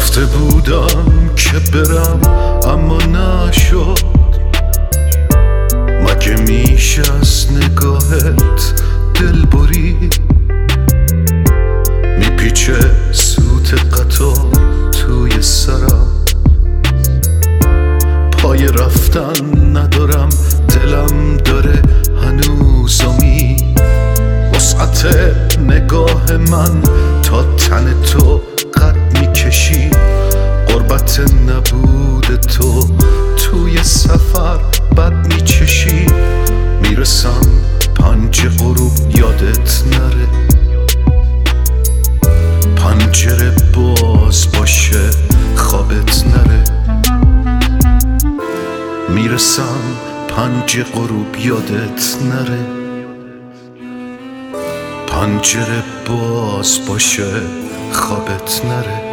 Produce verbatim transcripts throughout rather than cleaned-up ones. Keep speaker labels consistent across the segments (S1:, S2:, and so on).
S1: رفته بودم که برم اما نشد. مگه میشه از نگاهت دل بری؟ میپیچه سوت قطار توی سرم، پای رفتن ندارم، دلم داره هنوز امید. وسعت نگاه من تا تن تو قد میکشی، غربت نبود تو توی سفر بد میچشی. میرسم پنج غروب یادت نره، پنجره باز باشه خوابت نره. میرسم پنج غروب یادت نره، پنجره باز باشه خوابت نره.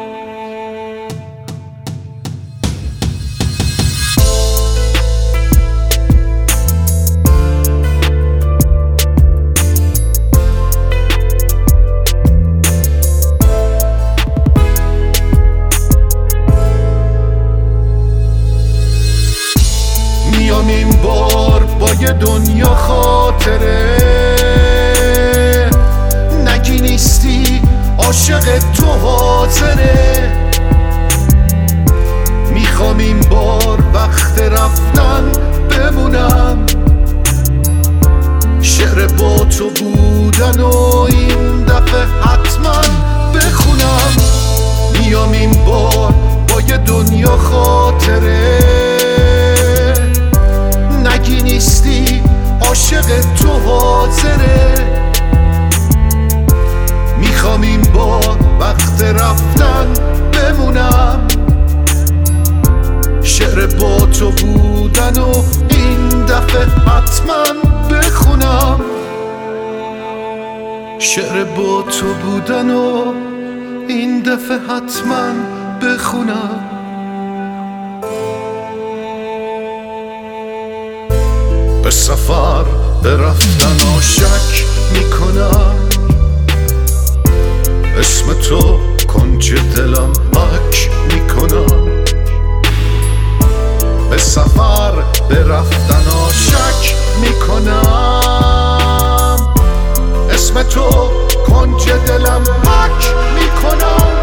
S1: میام این بار با یه دنیا خاطره، نگی نیستی عاشق تو حاضره. میخوام این بار وقت رفتن بمونم، شعر با تو بودن و این دفعه حتما بخونم. میام این بار با یه دنیا خاطره، نگی نیستی عاشق تو حاضره. میخوام این بار وقت رفتن بمونم، شعر با تو بودن و این دفعه حتما بخونم. شعر با تو بودن و این دفعه حتما بخونم. به سفر به رفتن شک میکنم، اسم تو کنج دلم حک میکنم. به سفر به رفتن شک میکنم، اسم تو کنج دلم حک میکنم.